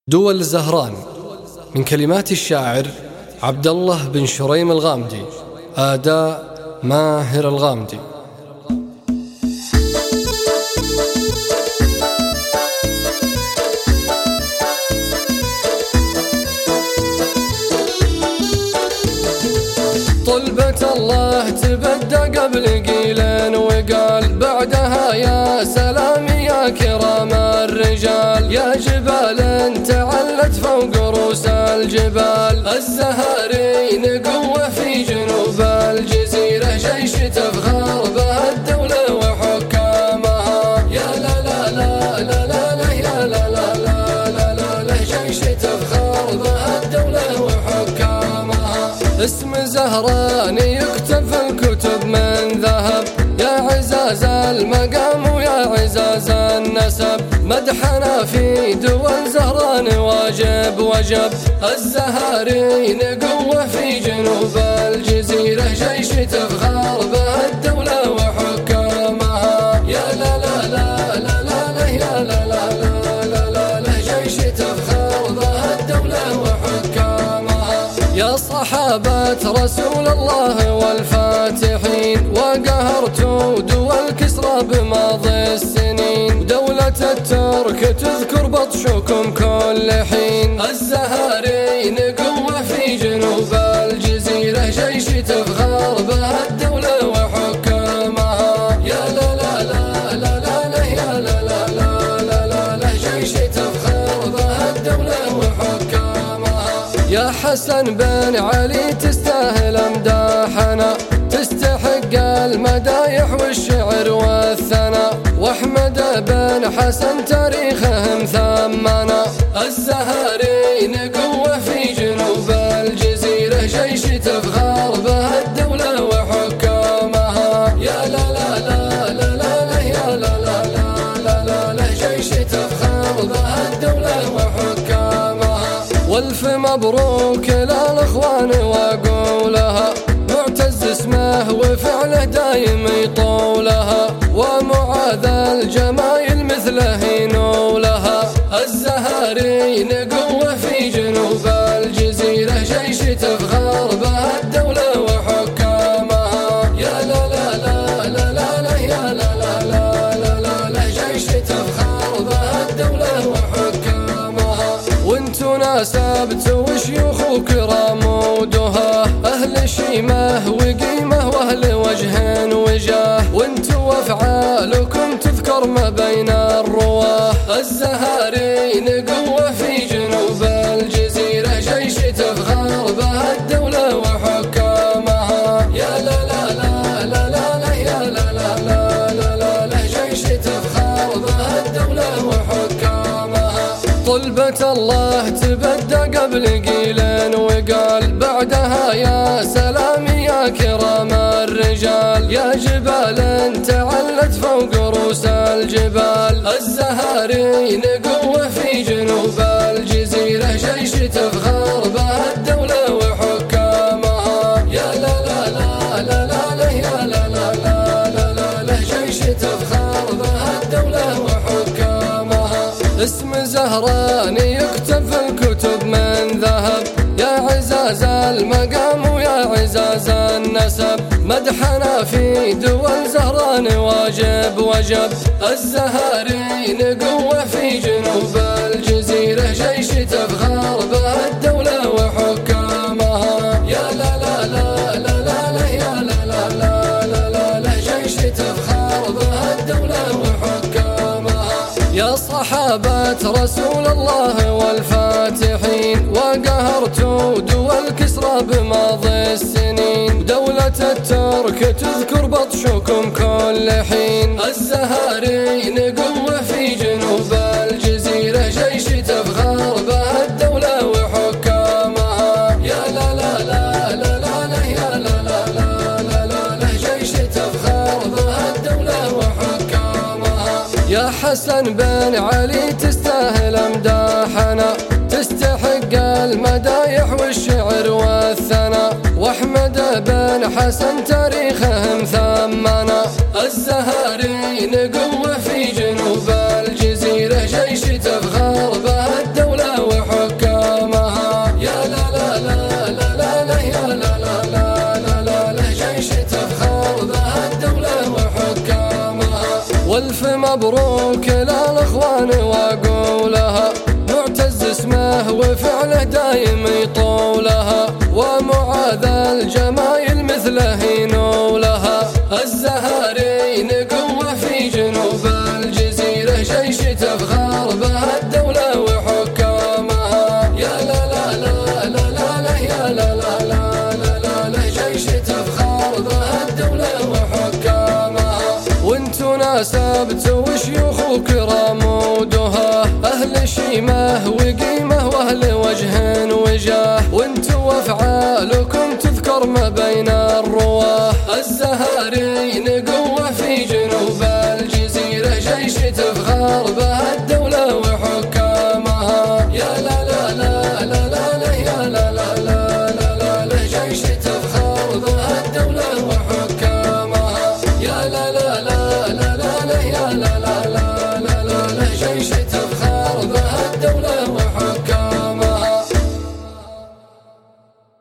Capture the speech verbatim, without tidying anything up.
دول زهران من كلمات الشاعر عبد الله بن شريم الغامدي، أداء ماهر الغامدي. طلبة الله تبدى قبل قيل وقال، بعدها يا سلام يا كرام الرجال، يا جبال تعلت فوق رؤوس الجبال، الزهارين قوة في جنوب الجزيرة، جيش تفخر بها الدولة وحكامها، يا لا لا لا لا لا لا يا لا لا لا لا لا لا، جيش تفخر بها الدولة وحكامها. اسم زهران يكتب في الكتب من ذهب، يا عزاز المقام ويا عزاز النسب، مدحنا في دول زهران واجب وجب، الزهارين قوة في جنوب الجزيرة، جيش تفخر بها الدولة وحكامها، يا لا لا لا لا لا لا يا لا لا لا لا لا لا، جيش تفخر بها الدولة وحكامها. يا صحابة رسول الله والفاتحين، وقهرتوا دول كسرى بماضي السنين، دولة الترك تذكر بطشكم كل حين، الزهارين قوة في جنوب الجزيرة، جيش تفخر بها الدولة وحكامها، يا لا لا لا لا لا لا يا لا لا لا لا لا لا، جيش تفخر بها الدولة وحكامها. يا حسن بن علي تستاهل امداحنا، تستحق المدايح والشعر والثناء، واحمد بن حسن تاريخهم ثمنا، الزهارين قوة في جنوب الجزيرة، جيش تفخر بها الدولة وحكامها، يا لا لا لا لا لا لا يا لا لا لا لا لا لا، جيش تفخر بها الدولة وحكامها. والف مبروك للأخوان وقولها، معتز اسمه وفعله دايم يطولها، ومعاذ الجمايل مثله ينولها، الزهارين قوة في جنوب الجزيرة، جيش تفخر بها الدولة وحكامها، يا لا لا لا لا لا لا يا لا لا لا لا لا لا، جيش تفخر بها الدولة وحكامها. وانتو ناسبتوا وشيوخ وكرام ودها، أهل الشيمة وقيمة وأهل وجه وجاه، وانتو أفعالكم تذكر ما بين الرواه، الزهارين قوة في جنوب الجزيرة، جيش تفخر بها الدولة وحكامها، يا لا لا لا لا لا لا يا لا لا لا لا لا لا، جيش تفخر بها الدولة وحكامها. طلبة الله تبدى قبل قيل وقال، بعدها يا سلام يا كرام الرجال، يا جبال تعلت فوق رؤوس الجبال، الزهارين قوة في جنوب الجزيرة، جيش تفخر بها الدولة وحكامها، يا لا لا لا لا لا لا يا لا لا لا لا لا لا، جيش تفخر بها الدولة وحكامها. اسم زهران يكتب في الكتب من ذهب، يا عزاز المقام ويا عزاز النسب، مدحنا في دول زهران واجب وجب، الزهارين قوة في جنوب الجزيرة، جيش تفخر بها الدولة وحكامها، يا لا لا لا لا لا لا يا لا لا لا لا لا لا، جيش تفخر بها الدولة وحكامها. يا صحابة رسول الله والفاتحين، وقهرتوا دول كسرى بماضي السنين، دولة الترك تذكر بطشكم كل حين، الزهارين قوة في جنوب الجزيرة، جيش تفخر بها الدولة وحكامها، يا لا لا لا لا لا لا يا لا لا لا لا لا لا، جيش تفخر بها الدولة وحكامها. يا حسن بن علي تستاهل امداحنا، تستحق المدايح والشعر والثناء، واحمد بن حسن تاريخهم ثمنا، الزهارين قوة في جنوب الجزيرة، جيش تفخر بها الدولة واقولها، معتز اسمه وفعله دايم يطولها، ومعاذ الجمايل مثله ينولها. الزهارين قوة في جنوب الجزيرة، جيش تفخر بها الدولة وحكامها. يا لا لا لا لا لا لا يا لا لا لا لا لا، جيش تفخر بها الدولة وحكامها. وانتو ناسبت وشيوخ وكرام ودها، أهل شيمة وقيمة وأهل وجه وجاه، وانتو أفعالكم تذكر ما بين الرواه. الزهارين قوة في جنوب الجزيرة، جيش تفخر بها الدولة وحكامها. يا لا لا لا لا لا لا يا لا لا لا لا لا، جيش تفخر بها الدولة وحكامها. يا لا لا لا لا لا لا يا لا لا لا لا لا، جيش تفخر بها الدولة وحكامها.